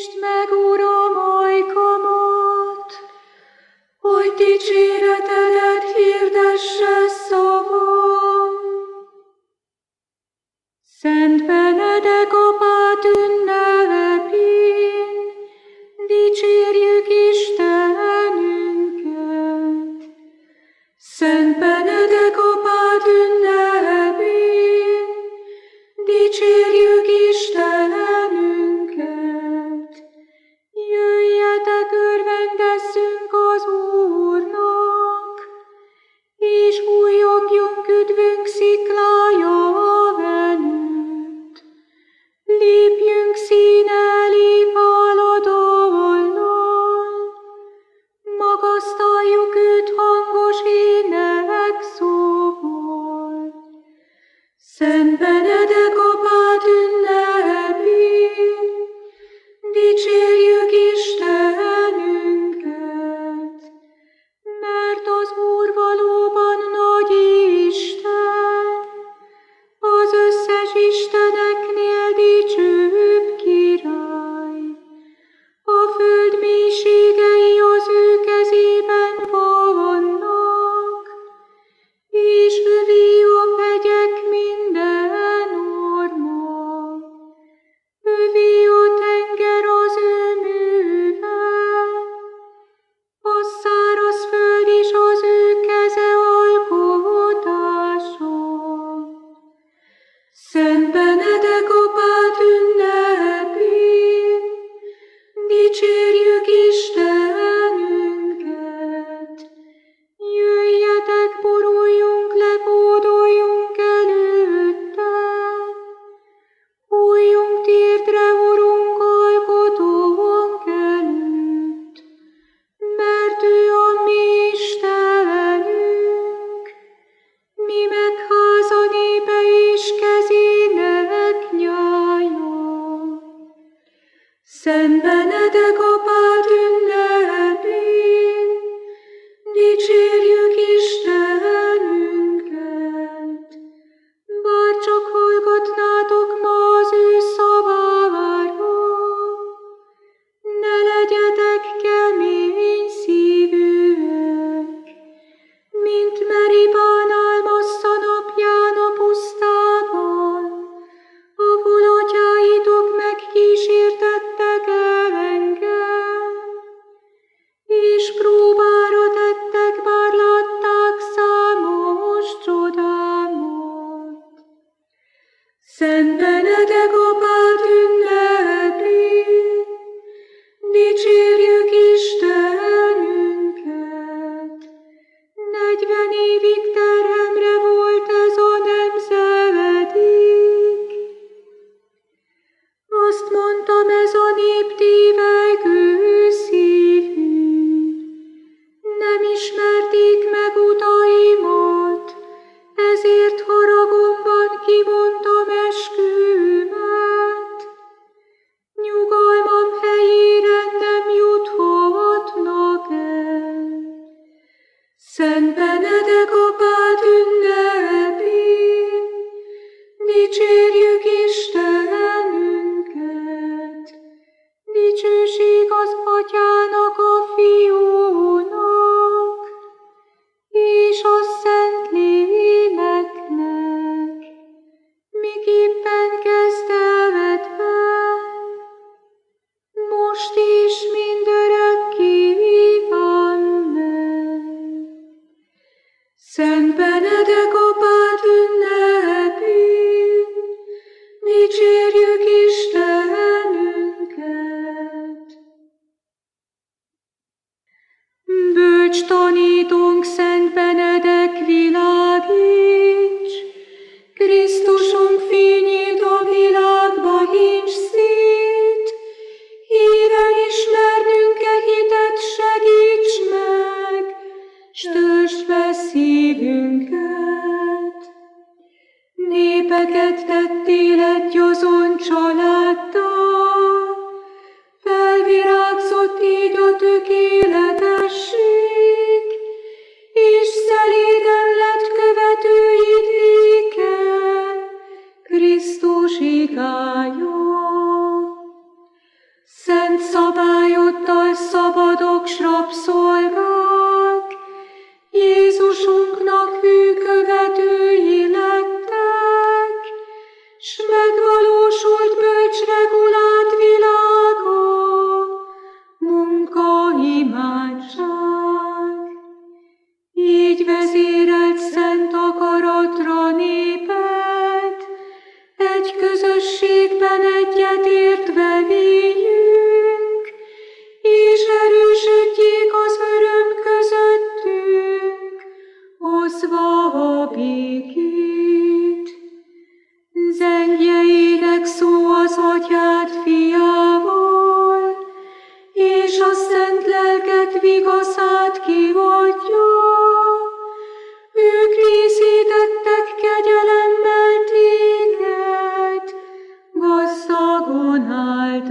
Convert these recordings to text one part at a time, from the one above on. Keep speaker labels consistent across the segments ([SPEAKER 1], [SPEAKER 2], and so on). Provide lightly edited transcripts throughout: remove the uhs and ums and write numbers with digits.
[SPEAKER 1] Nyisd meg, Uram, ajkamat, hogy dicséretedet hirdesse szavam. Szent Benedek apát ünnepén dicsérjük Istenünket. Szent Benedek apát ünnepén dicsérjük Istenünket. Jöjjetek, örvendezzünk az Úrnak, és újjogjunk üdvünk sziklája előtt. Lépjünk színe elé váladallal, magasztaljuk őt hangos énekszóval. Szent Benedek apát ünnepén dicsérjük Istenünket, mert az Úr valóban nagy Isten, az összes isteneknél dicsőbb király. A föld mélységei az ő kezében vannak, és övé a hegyek minden orma. Övé a tenger az ő műve, a száraz föld is az ő keze alkotása. Szent Benedek apát ünnepén dicsérjük Istenünket. Jöjjetek, boruljunk le, hódoljunk előtte. Hulljunk térdre, Urunk, alkotónk előtt, mert ő a mi Istenünk, mi megháza népe és kezének nyája. Szent Benedek apát ünnepén dicsérjük Istenünket. Bár csak hallgatnátok ma az ő szavára, ne legyetek kemény szívűek, mint Meribán Almassza napján a pusztában, ahol atyáitok megkísértettek engem, és próbára tettek, bár látták számos csodámat. Szent Benedek apát ünnepén dicsérjük Istenünket. 40 évig terhemre volt ez a nemzedék. Azt mondtam, ez a nép tévegő szívű. Nem ismerték meg utaimat, ezért haragomban kimondtam eskümet. Nyugalmam helyére nem juthatnak el. Szent Benedek apát ünnepén dicsérjük Istenünket. Dicsőség az Atyának, a Fiúnak, és a Szentléleknek, miképpen kezdetben, most is mindörökké. Amen. Szent Benedek apát ünnepén dicsérjük Istenünket. Bölcs tanítónk, Szent Benedek, világíts, Krisztusunk fényét a világba hincs szét, híven ismernünk-e hitet segíts meg, s töltsd be szívünket. Népeket tettél egy azon családdal, felvirágzott így a tökéletesség, és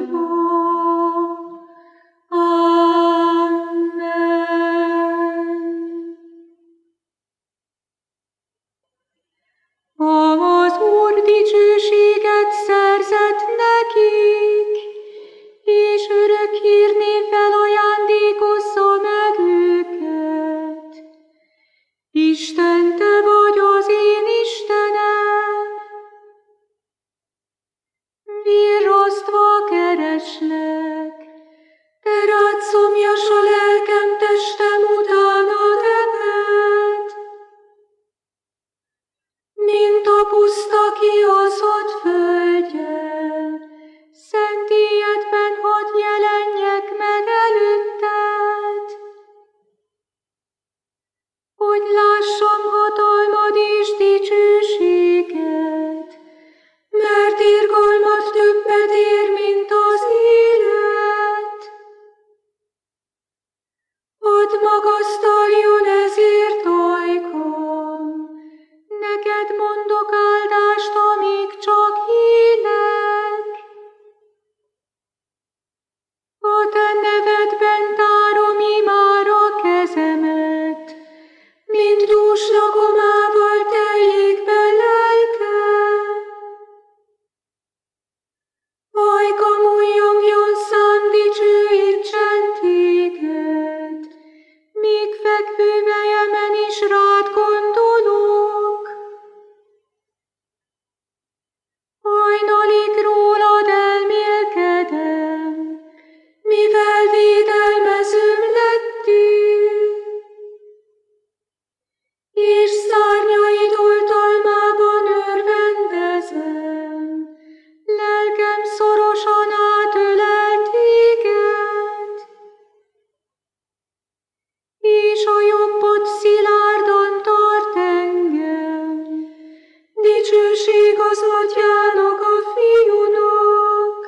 [SPEAKER 1] Az Úr dicsőséget szerzett nekik, és örök hírnévvel ajándékozza meg őket. Isten, te vagy az én Istenem, virrasztva kereslek, te rád szomjas a lelkem, testem utánad ebed. Mint a puszta kiaszott földje, szentélyedben hadd jelenjek meg előtted, hogy lássam hatalmad és dicsőséged, mert irgalmad többet ér, mint az élet. Hadd magasztaljon ezért ajkam, neked mondok áldást, amíg csak élek. A te nevedben tárom imára kezemet, mint dús lakomával teljék be lelkem. Ajkam újjongjon szám, dicsőítsen téged, míg fekvő vejemen is rád gondolok. Hajnalig rólad elmélkedem, mivel védelmezőm lettél, és szárnyaid oltalmában örvendezem, lelkem szorosan átölel téged, és a jobbod szilárdan tart engem. Dicsőség az Atyának, a Fiúnak,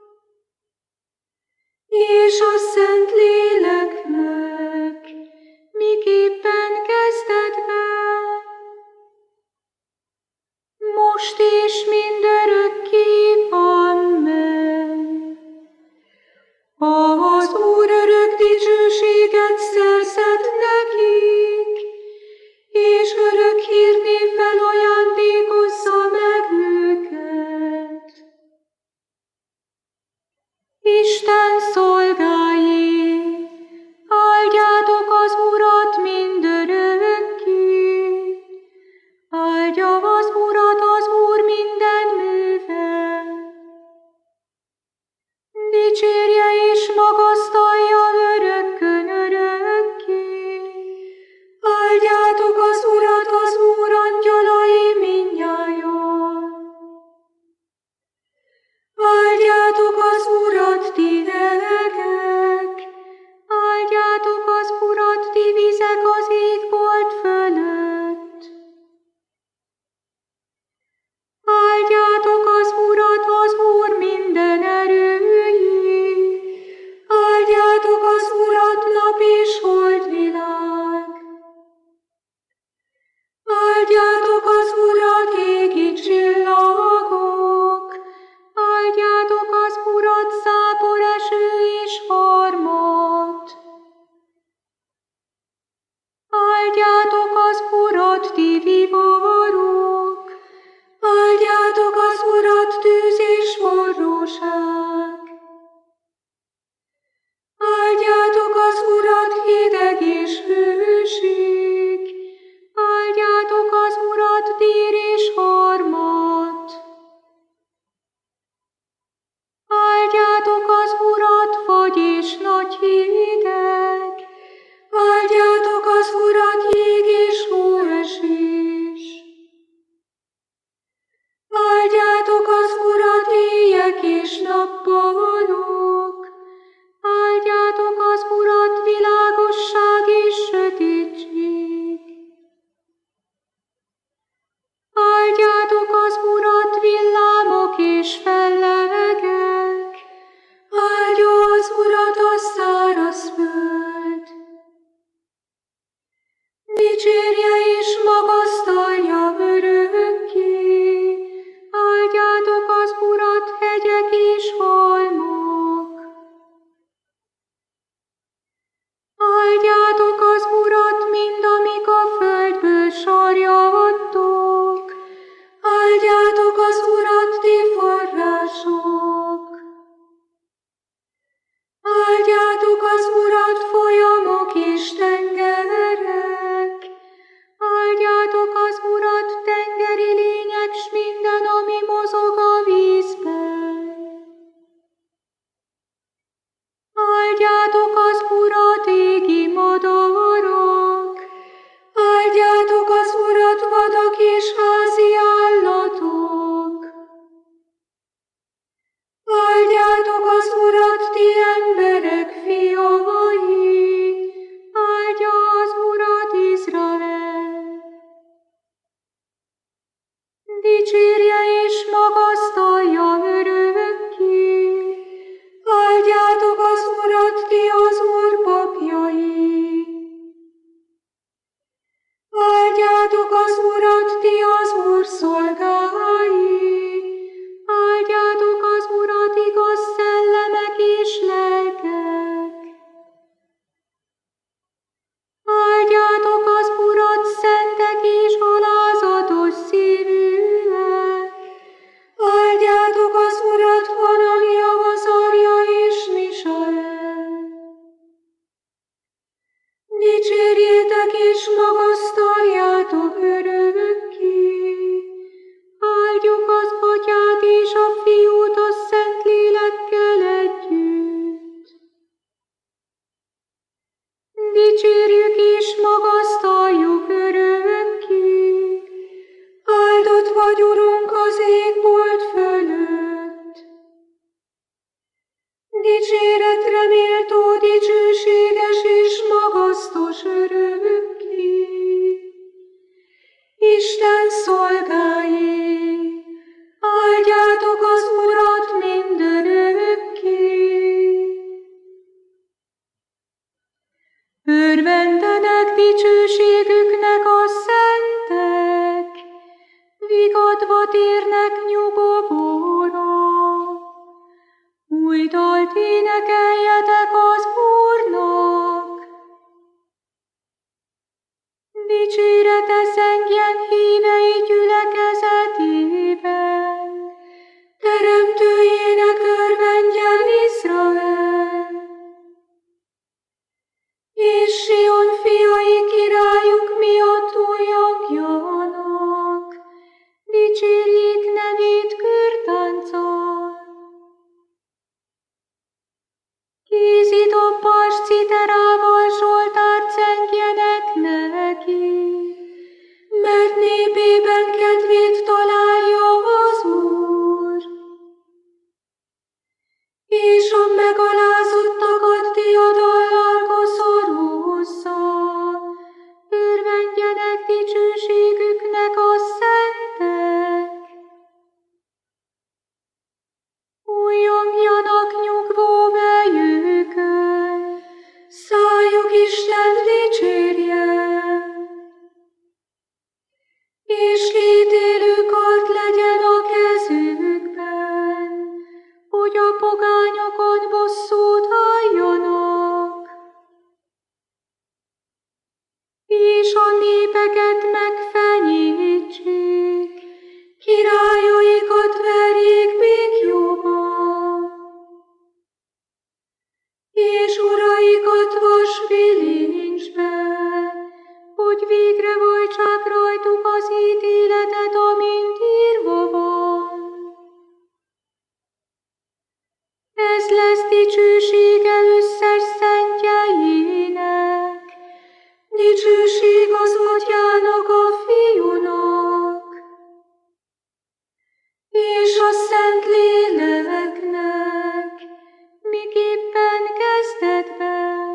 [SPEAKER 1] és a Szent Léleknek, miképpen kezdetben, most és mindörökké. Amen. Az Úr örök dicsőséget szerzett nekik, és örök hírnévvel ajándékozza meg őket. Isten szolgái, áldjátok az Urat mindörökké. Áldja az Urat az Úr minden műve. Dicsérje és magasztalja örökkön örökké. Áldjátok az Urat, az Úr angyalai mindnyájan. Áldjátok az Urat, ti legek. Áldjátok az Urat, ti vizek az égbolt fölött. Áldjátok az Urat, az Úr minden erőjét. Urat, ti az Úr papjai. Áldjátok az Urat, ti az Úr szolgái. Áldjátok az Urat, igaz szellemek és lelkek. Áldjátok az Urat, szentek és alázatos szívűek. Áldjátok az Urat, Hanania, Azarja és Misael. Dicsérjétek és magasztaljátok örökké. Áldjuk az Atyát és a Fiút a Szentlélekkel együtt. Dicsérjük és magasztaljuk örökké. Áldott vagy, Urunk, az égbolt fölött. Dicséretre méltó, dicsőséges és magasztos örökké. Isten szolgái, áldjátok az Urat mindörökké. Örvendenek dicsőségüknek a szentek, vigadva térnek nyugovóra. Új dalt énekeljetek az Úrnak. Dicsérete zengjen hívei gyülekezetében, teremtőjének örvendjen Izrael. És Sion fiai királyuk miatt újjongjanak, dicsérjék nevét kürtánccal. Kézidobbas citerával zsoltárt zengjenek neki, mert népében kedvét találja az Úr. És a megalázottakat diadallal koszorúzza, örvendjenek dicsőségüknek a szentek. Újjongjanak nyugvó vejükön, szájuk Istent dicsérje. És kétélő kard legyen a kezükben, hogy a pogányokon bosszút álljanak. És a népeket megfenyítsék, királyaikat verjék békjóba. És uraikat vasbilincsbe, hogy végre vajtsák rajtuk az ítéletet, amint írva van. Ez lesz dicsősége összes szentjeinek, dicsőség az Atyának, a Fiúnak, és a Szentléleknek, miképpen kezdetben,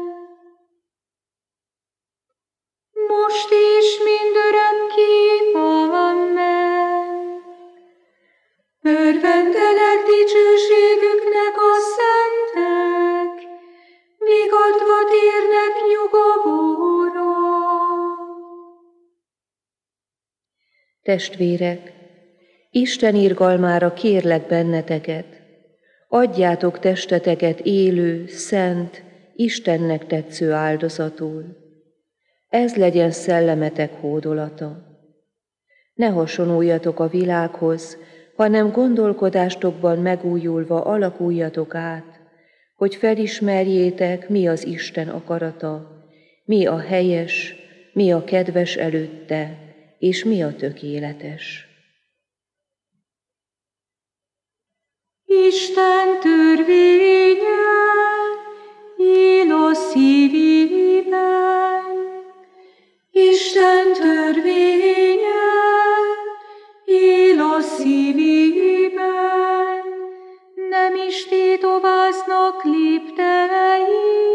[SPEAKER 1] most és mindörökké. Amen. Örvendenek dicsőségüknek a szentek, vigadva térnek nyugovóra.
[SPEAKER 2] Testvérek, Isten irgalmára kérlek benneteket, adjátok testeteket élő, szent, Istennek tetsző áldozatul. Ez legyen szellemetek hódolata. Ne hasonuljatok a világhoz, hanem gondolkodástokban megújulva alakuljatok át, hogy felismerjétek, mi az Isten akarata, mi a helyes, mi a kedves előtte, és mi a tökéletes.
[SPEAKER 1] Isten törvénye él a szívében, Isten törvénye él a szívében, nem is tétováznak léptei,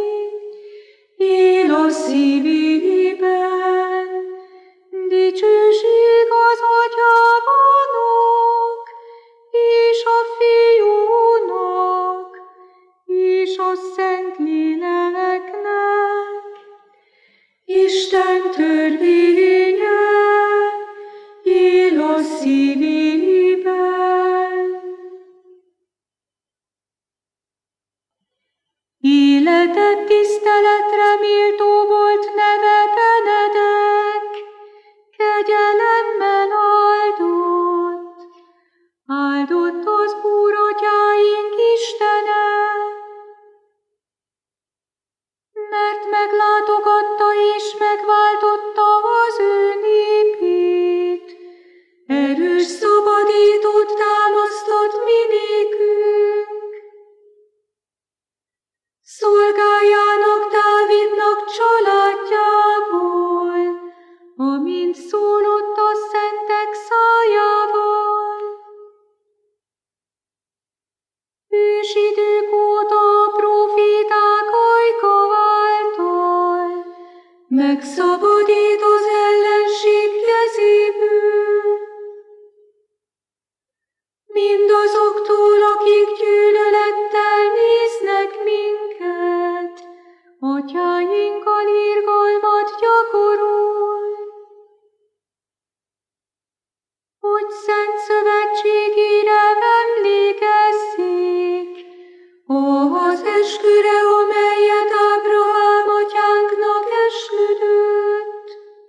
[SPEAKER 1] él a szívében, dicsőség az Atyának és a Fiúnak a Szentléleknek, Isten törvénye él a szívében. Életed tiszteletre méltó volt neve Benedek, kegyelemmel áldott. Áldott az Úr atyáink Istene, mert meglátogatta és megváltotta az ő népét. Erős szabadítót támasztott mi nékünk. Szolgájának Dávidnak családjából, amint szólott a szentek szájával. Ősidők óta a próféták ajka által megszabadít az ellenség kezéből. Mindazoktól, akik gyűlölettel néznek minket, atyáinkkal irgalmat gyakorol, hogy szent szövetségére emlékezzék, az esküre, amelyet Ábrahám atyánknak esküdött,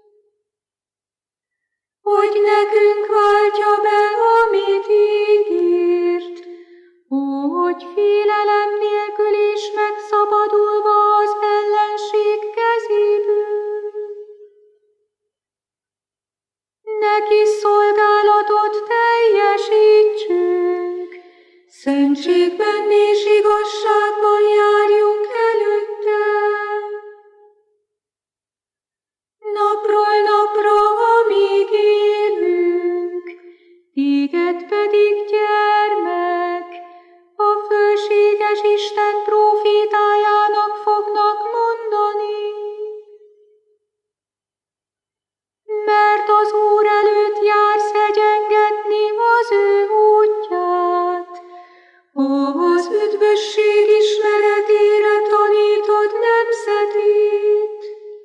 [SPEAKER 1] hogy nekünk váltja be, amit ígért, hogy félelem nélkül és megszabadulva az ellenség kezéből. Neki szolgálatot teljesítsünk, szentségben és igazságban járjunk előtte. Napról napra, amíg élünk, téged pedig, gyermek, a fölséges Isten prófétájának fognak mondani. Mert az Úr előtt jársz egyengetni az ő útját, az üdvösség ismeretére tanítod nemzetét,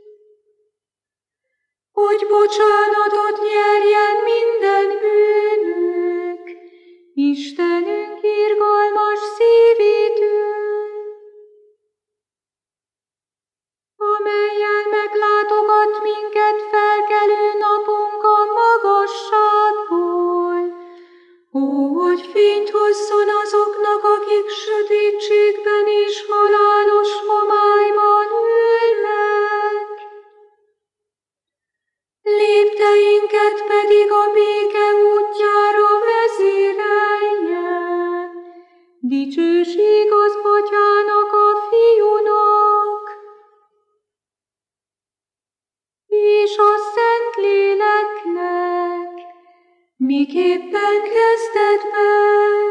[SPEAKER 1] hogy bocsánatot nyerjen minden bűnök, Istenünk irgalmas szívétől, amellyel meglátogat minket felkelő napunk a magasságból, hogy fényt hozzon azoknak, akik sötétségben és halálos homályban ülnek. Lépteinket pedig a béke útjára vezérelje. Dicsőség az Atyának, a Fiúnak és a Szentléleknek, miképpen kezdetben,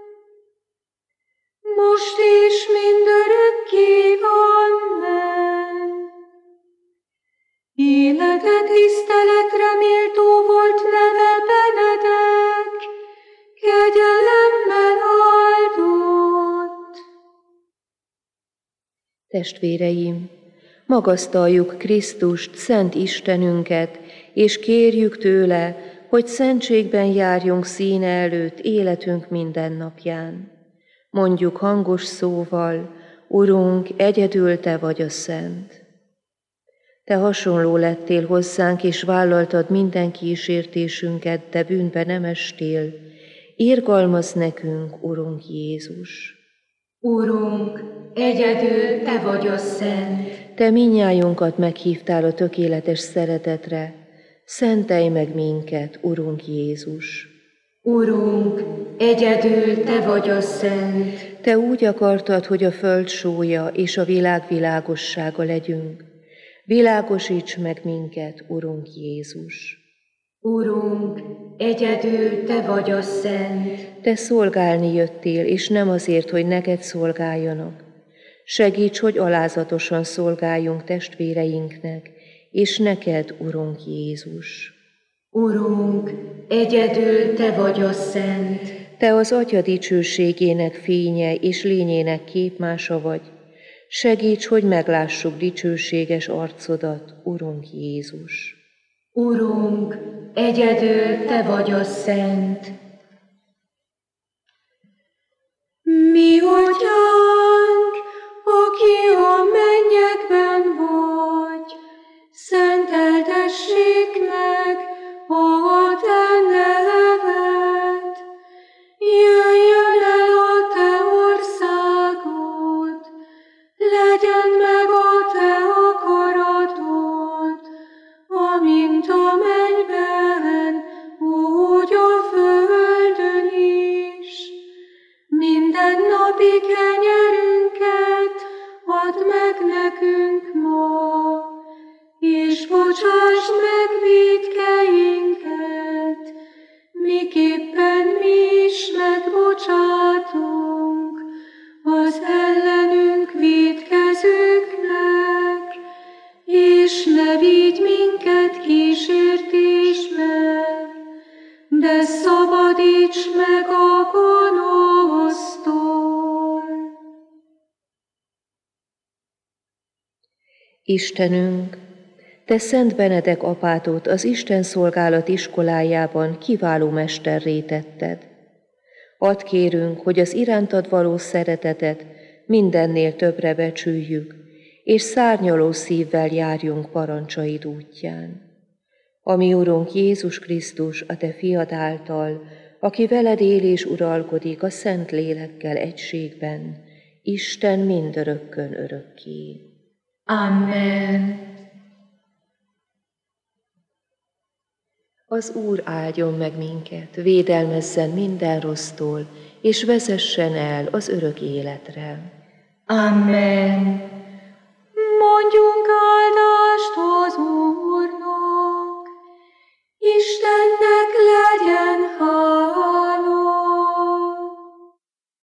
[SPEAKER 1] most és mindörökké. Amen. Életed tiszteletre méltó volt neve Benedek, kegyelemmel áldott.
[SPEAKER 2] Testvéreim, magasztaljuk Krisztust, Szent Istenünket, és kérjük tőle, hogy szentségben járjunk színe előtt életünk minden napján. Mondjuk hangos szóval, Urunk, egyedül Te vagy a Szent. Te hasonló lettél hozzánk, és vállaltad minden kísértésünket, de bűnbe nem estél. Irgalmazz nekünk, Urunk Jézus!
[SPEAKER 1] Urunk, egyedül Te vagy a Szent.
[SPEAKER 2] Te mindnyájunkat meghívtál a tökéletes szeretetre. Szentelj meg minket, Urunk Jézus!
[SPEAKER 1] Urunk, egyedül Te vagy a Szent.
[SPEAKER 2] Te úgy akartad, hogy a föld sója és a világ világossága legyünk. Világosíts meg minket, Urunk Jézus!
[SPEAKER 1] Urunk, egyedül Te vagy a Szent.
[SPEAKER 2] Te szolgálni jöttél, és nem azért, hogy neked szolgáljanak. Segíts, hogy alázatosan szolgáljunk testvéreinknek, és neked, Urunk Jézus!
[SPEAKER 1] Urunk, egyedül Te vagy a Szent.
[SPEAKER 2] Te az Atya dicsőségének fénye és lényének képmása vagy. Segíts, hogy meglássuk dicsőséges arcodat, Urunk Jézus.
[SPEAKER 1] Urunk, egyedül Te vagy a Szent. Mi Atyánk, aki a mennyekben vagy, szenteltessék meg a Te neved. Jöjjön el a Te országod, legyen meg a Te akaratod, amint a mennyben, úgy a földön is. Mindennapi kenyerünket add meg nekünk ma, és bocsásd meg vétkeinket, miképpen mi is megbocsátunk az ellenünk vétkezőknek, és ne vigy minket kísértésbe, de szabadíts meg a gonosztól.
[SPEAKER 2] Istenünk, Te Szent Benedek apátot az Isten szolgálat iskolájában kiváló mesterré tetted. Add kérünk, hogy az irántad való szeretetet mindennél többre becsüljük, és szárnyaló szívvel járjunk parancsaid útján. Ami Urunk Jézus Krisztus, a Te fiad által, aki veled él és uralkodik a Szent Lélekkel egységben, Isten mindörökkön örökké.
[SPEAKER 1] Amen.
[SPEAKER 2] Az Úr áldjon meg minket, védelmezzen minden rossztól, és vezessen el az örök életre.
[SPEAKER 1] Amen.